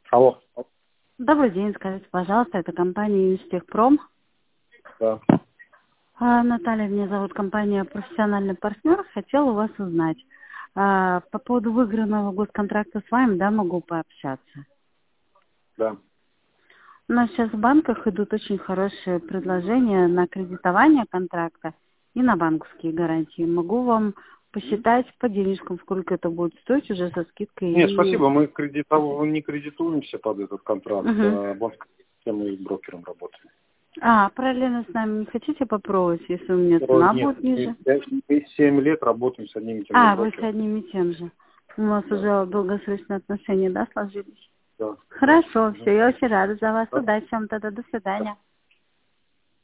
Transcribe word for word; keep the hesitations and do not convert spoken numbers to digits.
Алло. Добрый день, скажите, пожалуйста, это компания Инстехпром. Да. А, Наталья, меня зовут, компания «Профессиональный партнер». Хотела у вас узнать. А, по поводу выигранного госконтракта с вами, да, могу пообщаться. Да. У нас сейчас в банках идут очень хорошие предложения на кредитование контракта и на банковские гарантии. Могу вам посчитать по денежкам, сколько это будет стоить уже со скидкой. Нет, И... спасибо, мы кредитов... не кредитуемся под этот контракт, Угу. а банковской системой и брокером работаем. А, параллельно с нами не хотите попробовать, если у меня О, цена нет, будет ниже? мы семь лет работаем с одним и тем же А, вы с брокером. одним и тем же. У вас Да. уже долгосрочные отношения, да, сложились? Да. Хорошо, Угу. все, я очень рада за вас. Да. Удачи вам тогда, до свидания.